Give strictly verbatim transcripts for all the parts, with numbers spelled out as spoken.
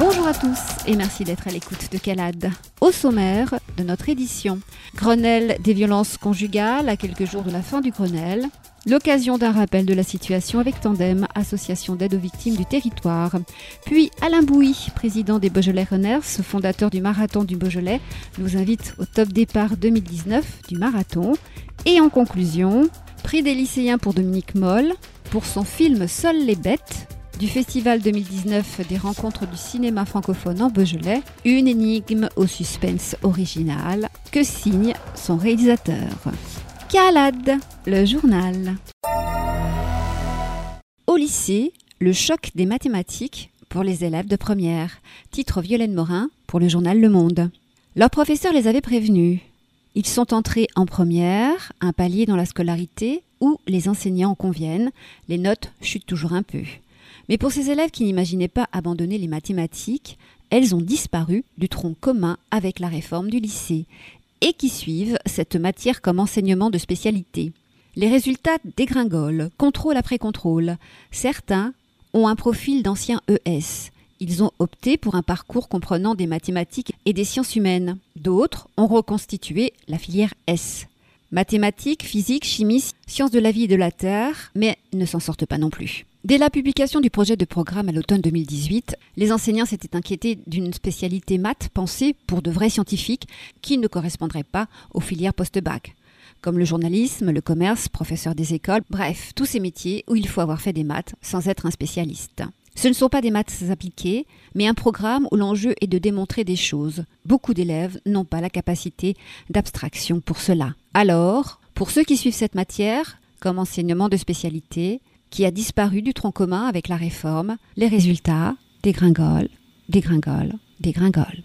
Bonjour à tous et merci d'être à l'écoute de Calade. Au sommaire de notre édition, Grenelle des violences conjugales à quelques jours de la fin du Grenelle, l'occasion d'un rappel de la situation avec Tandem, association d'aide aux victimes du territoire. Puis Alain Bouy, président des Beaujolais Runners, fondateur du marathon du Beaujolais, nous invite au top départ deux mille dix-neuf du marathon. Et en conclusion, prix des lycéens pour Dominique Moll, pour son film Seules les bêtes, du festival deux mille dix-neuf des rencontres du cinéma francophone en Beaujolais, une énigme au suspense original que signe son réalisateur. Calade, le journal. Au lycée, le choc des mathématiques pour les élèves de première. Titre Violaine Morin pour le journal Le Monde. Leurs professeurs les avaient prévenus. Ils sont entrés en première, un palier dans la scolarité où les enseignants en conviennent, les notes chutent toujours un peu. Mais pour ces élèves qui n'imaginaient pas abandonner les mathématiques, elles ont disparu du tronc commun avec la réforme du lycée et qui suivent cette matière comme enseignement de spécialité. Les résultats dégringolent, contrôle après contrôle. Certains ont un profil d'anciens E S. Ils ont opté pour un parcours comprenant des mathématiques et des sciences humaines. D'autres ont reconstitué la filière S. Mathématiques, physique, chimie, sciences de la vie et de la terre, mais ne s'en sortent pas non plus. Dès la publication du projet de programme à l'automne deux mille dix-huit, les enseignants s'étaient inquiétés d'une spécialité maths pensée pour de vrais scientifiques qui ne correspondraient pas aux filières post-bac, comme le journalisme, le commerce, professeur des écoles, bref, tous ces métiers où il faut avoir fait des maths sans être un spécialiste. Ce ne sont pas des maths appliquées, mais un programme où l'enjeu est de démontrer des choses. Beaucoup d'élèves n'ont pas la capacité d'abstraction pour cela. Alors, pour ceux qui suivent cette matière, comme enseignement de spécialité, qui a disparu du tronc commun avec la réforme, les résultats dégringolent, dégringolent, dégringolent.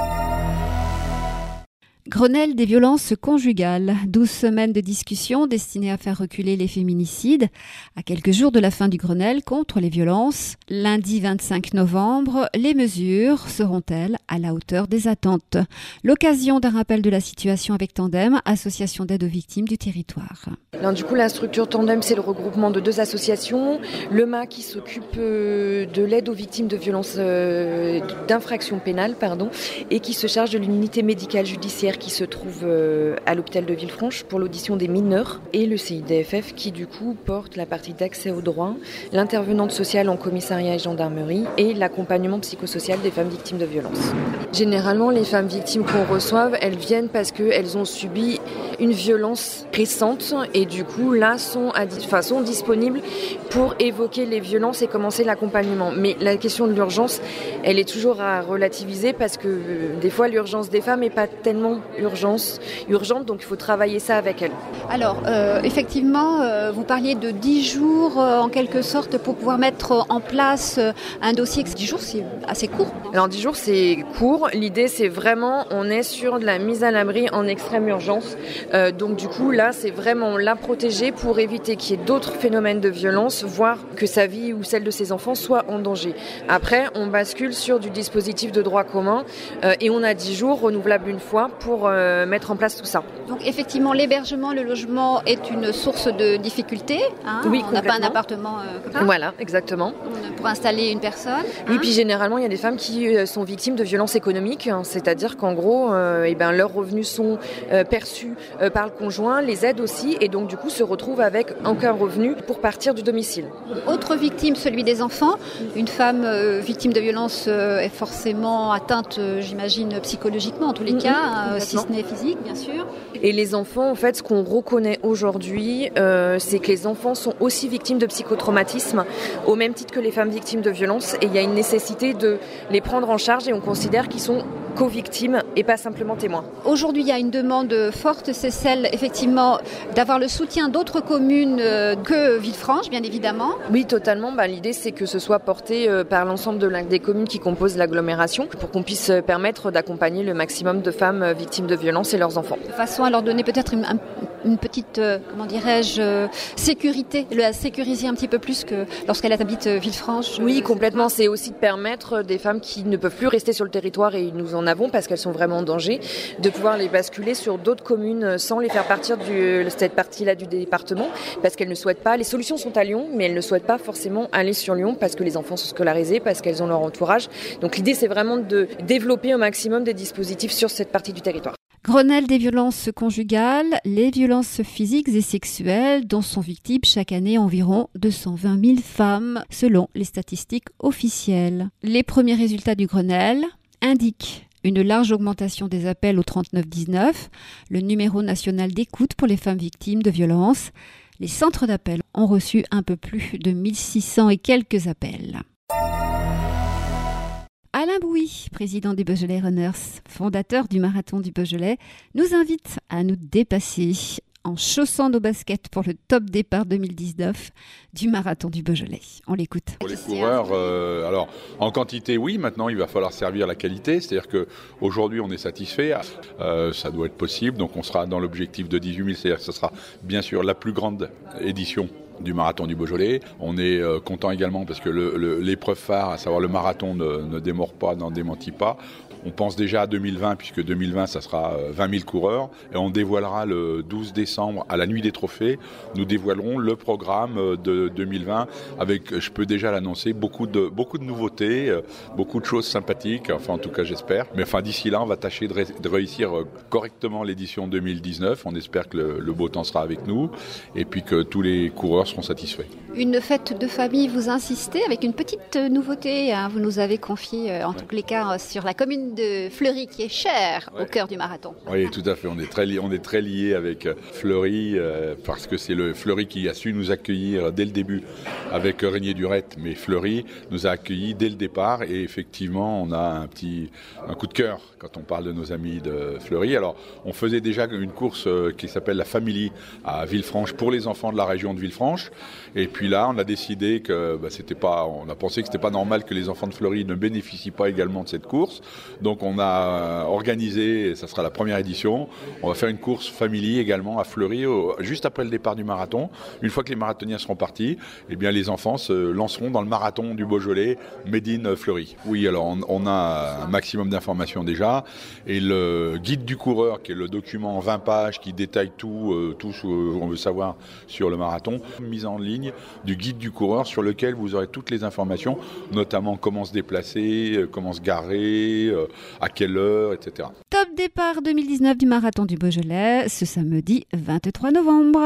Grenelle des violences conjugales, douze semaines de discussion destinées à faire reculer les féminicides. À quelques jours de la fin du Grenelle contre les violences, lundi vingt-cinq novembre, les mesures seront-elles à la hauteur des attentes? L'occasion d'un rappel de la situation avec Tandem, association d'aide aux victimes du territoire. Alors, du coup, la structure Tandem, c'est le regroupement de deux associations. Le M A qui s'occupe de l'aide aux victimes de violences, euh, d'infractions pénales, pardon, et qui se charge de l'unité médicale judiciaire qui se trouve à l'hôpital de Villefranche pour l'audition des mineurs, et le C I D F F qui du coup porte la partie d'accès aux droits, l'intervenante sociale en commissariat et gendarmerie et l'accompagnement psychosocial des femmes victimes de violences. Généralement, les femmes victimes qu'on reçoive, elles viennent parce qu'elles ont subi une violence récente et du coup là sont, adi- enfin, sont disponibles pour évoquer les violences et commencer l'accompagnement. Mais la question de l'urgence, elle est toujours à relativiser parce que euh, des fois l'urgence des femmes n'est pas tellement urgence, urgente, donc il faut travailler ça avec elles. Alors, euh, effectivement, euh, vous parliez de dix jours euh, en quelque sorte pour pouvoir mettre en place euh, un dossier. dix jours, c'est assez court. Alors dix jours, c'est court. L'idée, c'est vraiment, on est sur de la mise à l'abri en extrême urgence. Euh, donc du coup, là, c'est vraiment la protéger pour éviter qu'il y ait d'autres phénomènes de violence, voire que sa vie ou celle de ses enfants soit en danger. Après, on bascule sur du dispositif de droit commun euh, et on a dix jours renouvelables une fois pour euh, mettre en place tout ça. Donc effectivement, l'hébergement, le logement est une source de difficulté. Hein, oui, on n'a pas un appartement euh, comme ça. Voilà, exactement. Pour installer une personne. Oui, hein. puis généralement, il y a des femmes qui euh, sont victimes de violences économiques, hein, c'est-à-dire qu'en gros, euh, eh ben, leurs revenus sont euh, perçus euh, par le conjoint, les aides aussi, et donc du coup se retrouvent avec aucun revenu pour partir du domicile. Autre victime, celui des enfants. Une femme euh, victime de violence euh, est forcément atteinte, euh, j'imagine, psychologiquement en tous les mmh, cas, euh, si ce n'est physique, bien sûr. Et les enfants, en fait, ce qu'on reconnaît aujourd'hui, euh, c'est que les enfants sont aussi victimes de psychotraumatismes, au même titre que les femmes victimes de violences, et il y a une nécessité de les prendre en charge, et on considère qu'ils sont co-victimes et pas simplement témoins. Aujourd'hui, il y a une demande forte, c'est celle, effectivement, d'avoir le soutien d'autres communes euh, que Villefranche, bien évidemment. Oui, totalement. Bah, l'idée, c'est que ce soit porté euh, par l'ensemble de la, des communes qui composent l'agglomération pour qu'on puisse permettre d'accompagner le maximum de femmes victimes de violences et leurs enfants. De façon à leur donner peut-être une, un une petite, euh, comment dirais-je, euh, sécurité, la sécuriser un petit peu plus que lorsqu'elle habite euh, Villefranche. Oui, complètement. C'est aussi de permettre des femmes qui ne peuvent plus rester sur le territoire, et nous en avons parce qu'elles sont vraiment en danger, de pouvoir les basculer sur d'autres communes sans les faire partir de cette partie-là du département, parce qu'elles ne souhaitent pas. Les solutions sont à Lyon, mais elles ne souhaitent pas forcément aller sur Lyon parce que les enfants sont scolarisés, parce qu'elles ont leur entourage. Donc l'idée, c'est vraiment de développer au maximum des dispositifs sur cette partie du territoire. Grenelle des violences conjugales, les violences physiques et sexuelles dont sont victimes chaque année environ deux cent vingt mille femmes selon les statistiques officielles. Les premiers résultats du Grenelle indiquent une large augmentation des appels au trente-neuf dix-neuf, le numéro national d'écoute pour les femmes victimes de violences. Les centres d'appel ont reçu un peu plus de mille six cents et quelques appels. Alain Bouy, président des Beaujolais Runners, fondateur du Marathon du Beaujolais, nous invite à nous dépasser en chaussant nos baskets pour le top départ deux mille dix-neuf du Marathon du Beaujolais. On l'écoute. Pour les coureurs, euh, alors en quantité, oui, maintenant il va falloir servir la qualité, c'est-à-dire qu'aujourd'hui on est satisfait, euh, ça doit être possible, donc on sera dans l'objectif de dix-huit mille, c'est-à-dire que ce sera bien sûr la plus grande édition du Marathon du Beaujolais. On est euh, content également parce que le, le, l'épreuve phare, à savoir le marathon, ne, ne démord pas, n'en démentit pas. On pense déjà à deux mille vingt, puisque deux mille vingt, ça sera vingt mille coureurs. Et on dévoilera le douze décembre, à la nuit des trophées, nous dévoilerons le programme de deux mille vingt avec, je peux déjà l'annoncer, beaucoup de, beaucoup de nouveautés, beaucoup de choses sympathiques, enfin en tout cas j'espère. Mais enfin d'ici là, on va tâcher de, ré- de réussir correctement l'édition deux mille dix-neuf. On espère que le, le beau temps sera avec nous et puis que tous les coureurs seront satisfaits. Une fête de famille, vous insistez, avec une petite nouveauté, hein, vous nous avez confié, euh, en ouais. tous les cas, sur la commune de Fleury, qui est chère ouais. au cœur du marathon. Oui, tout à fait, on est très, li- on est très liés avec Fleury, euh, parce que c'est le Fleury qui a su nous accueillir dès le début avec Régnier Durette, mais Fleury nous a accueillis dès le départ, et effectivement, on a un petit un coup de cœur quand on parle de nos amis de Fleury. Alors, on faisait déjà une course qui s'appelle la Family à Villefranche pour les enfants de la région de Villefranche, et puis là, on a décidé que bah, c'était pas, on a pensé que c'était pas normal que les enfants de Fleury ne bénéficient pas également de cette course. Donc, on a organisé, et ça sera la première édition, on va faire une course family également à Fleury, au, juste après le départ du marathon. Une fois que les marathoniens seront partis, eh bien, les enfants se lanceront dans le marathon du Beaujolais, Made in Fleury. Oui, alors, on, on a un maximum d'informations déjà, et le guide du coureur, qui est le document en vingt pages qui détaille tout, euh, tout ce qu'on veut savoir sur le marathon, mise en ligne du guide du coureur sur lequel vous aurez toutes les informations, notamment comment se déplacer, comment se garer, à quelle heure, et cetera. Top départ deux mille dix-neuf du Marathon du Beaujolais, ce samedi vingt-trois novembre.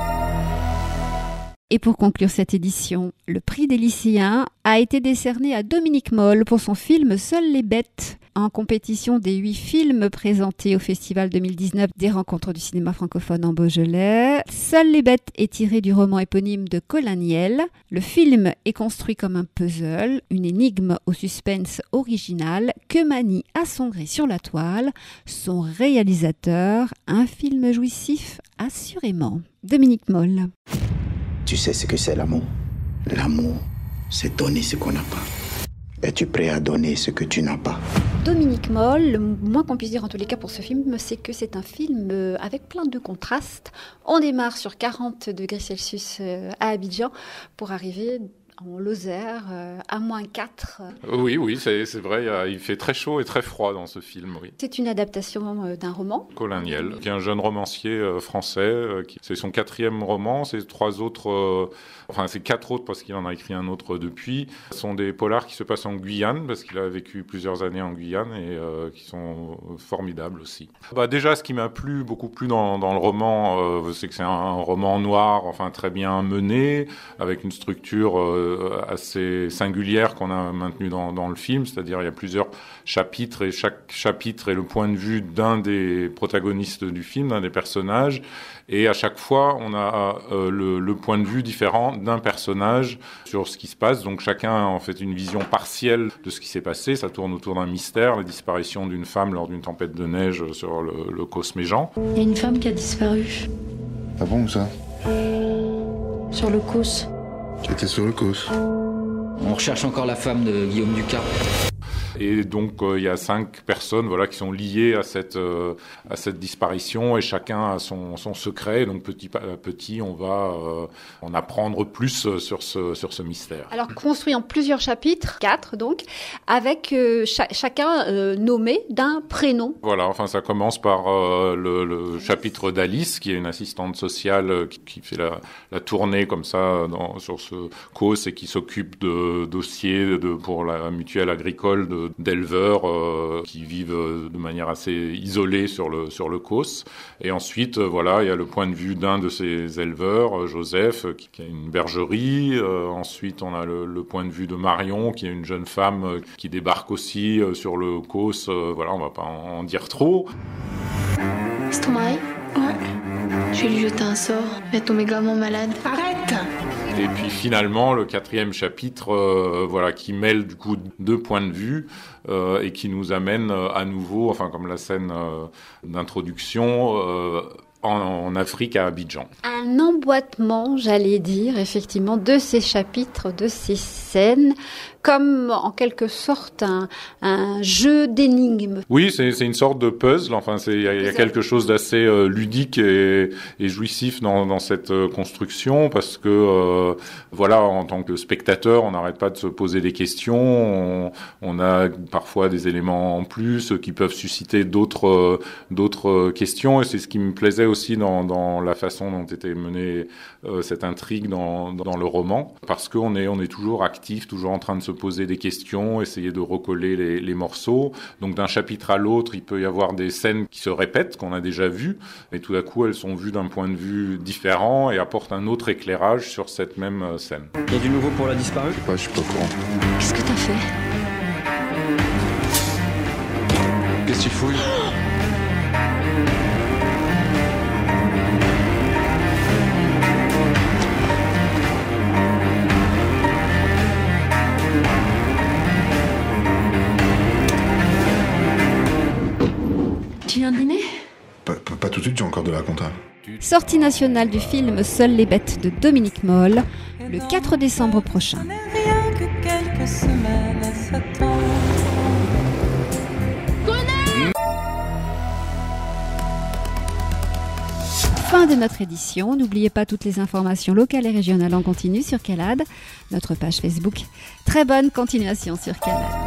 Et pour conclure cette édition, le prix des lycéens a été décerné à Dominique Moll pour son film Seules les bêtes. En compétition des huit films présentés au Festival deux mille dix-neuf des rencontres du cinéma francophone en Beaujolais, Seules les bêtes est tiré du roman éponyme de Colin Niel. Le film est construit comme un puzzle, une énigme au suspense original que manie à son gré sur la toile son réalisateur, un film jouissif assurément. Dominique Moll. Tu sais ce que c'est l'amour. L'amour, c'est donner ce qu'on n'a pas. Es-tu prêt à donner ce que tu n'as pas? Dominique Moll, le moins qu'on puisse dire en tous les cas pour ce film, c'est que c'est un film avec plein de contrastes. On démarre sur quarante degrés Celsius à Abidjan pour arriver en Lozère, euh, à moins quatre. Oui, oui, c'est, c'est vrai, il fait très chaud et très froid dans ce film, oui. C'est une adaptation d'un roman. Colin Niel, qui est un jeune romancier euh, français, euh, qui, c'est son quatrième roman, c'est trois autres, euh, enfin c'est quatre autres parce qu'il en a écrit un autre depuis, ce sont des polars qui se passent en Guyane, parce qu'il a vécu plusieurs années en Guyane et euh, qui sont formidables aussi. Bah, déjà, ce qui m'a plu, beaucoup plu dans, dans le roman, euh, c'est que c'est un, un roman noir, enfin très bien mené, avec une structure euh, assez singulière qu'on a maintenue dans, dans le film, c'est-à-dire il y a plusieurs chapitres et chaque chapitre est le point de vue d'un des protagonistes du film, d'un des personnages, et à chaque fois on a euh, le, le point de vue différent d'un personnage sur ce qui se passe, donc chacun a en fait une vision partielle de ce qui s'est passé. Ça tourne autour d'un mystère, la disparition d'une femme lors d'une tempête de neige sur le, le Causse Méjean. Il y a une femme qui a disparu. Ah bon, où ça? Sur le Causse. J'étais sur le Causse. On recherche encore la femme de Guillaume Ducas. Et donc euh, il y a cinq personnes voilà qui sont liées à cette euh, à cette disparition et chacun a son son secret. Donc petit à petit, on va euh, en apprendre plus sur ce sur ce mystère. Alors construit en plusieurs chapitres, quatre donc, avec euh, cha- chacun euh, nommé d'un prénom. Voilà, enfin ça commence par euh, le, le chapitre d'Alice, qui est une assistante sociale euh, qui, qui fait la, la tournée comme ça dans, sur ce cause et qui s'occupe de dossiers de, pour la mutuelle agricole de, d'éleveurs euh, qui vivent de manière assez isolée sur le sur le cause. Et ensuite, euh, voilà, il y a le point de vue d'un de ces éleveurs, euh, Joseph, qui, qui a une bergerie. Euh, ensuite, on a le, le point de vue de Marion, qui est une jeune femme euh, qui débarque aussi euh, sur le cause. Euh, voilà, on va pas en, en dire trop. C'est ton mari? Ouais. Je vais lui jeter un sort. Il va tomber gravement malade. Arrête! Et puis finalement, le quatrième chapitre, euh, voilà, qui mêle du coup deux points de vue euh, et qui nous amène euh, à nouveau, enfin comme la scène euh, d'introduction, euh, en, en Afrique à Abidjan. Un emboîtement, j'allais dire, effectivement, de ces chapitres, de ces scènes, comme en quelque sorte un, un jeu d'énigmes. Oui, c'est, c'est une sorte de puzzle. Enfin, c'est il y a, y a quelque chose d'assez euh, ludique et, et jouissif dans, dans cette euh, construction parce que euh, voilà, en tant que spectateur, on n'arrête pas de se poser des questions. On, on a parfois des éléments en plus qui peuvent susciter d'autres euh, d'autres questions et c'est ce qui me plaisait aussi dans, dans la façon dont était menée euh, cette intrigue dans, dans le roman parce qu'on est on est toujours actif, toujours en train de se poser des questions, essayer de recoller les, les morceaux. Donc d'un chapitre à l'autre, il peut y avoir des scènes qui se répètent, qu'on a déjà vues, mais tout à coup, elles sont vues d'un point de vue différent et apportent un autre éclairage sur cette même scène. Il y a du nouveau pour la disparue? Je sais pas, je suis pas au courant. Qu'est-ce que t'as fait? Qu'est-ce que tu fouilles? Tu viens de dîner? Pas, pas, pas tout de suite, j'ai encore de la compta. Sortie nationale du film Seules les bêtes de Dominique Moll, le quatre décembre prochain. Rien que quelques semaines à s'attendre. Fin de notre édition. N'oubliez pas toutes les informations locales et régionales en continu sur Calade, notre page Facebook. Très bonne continuation sur Calade.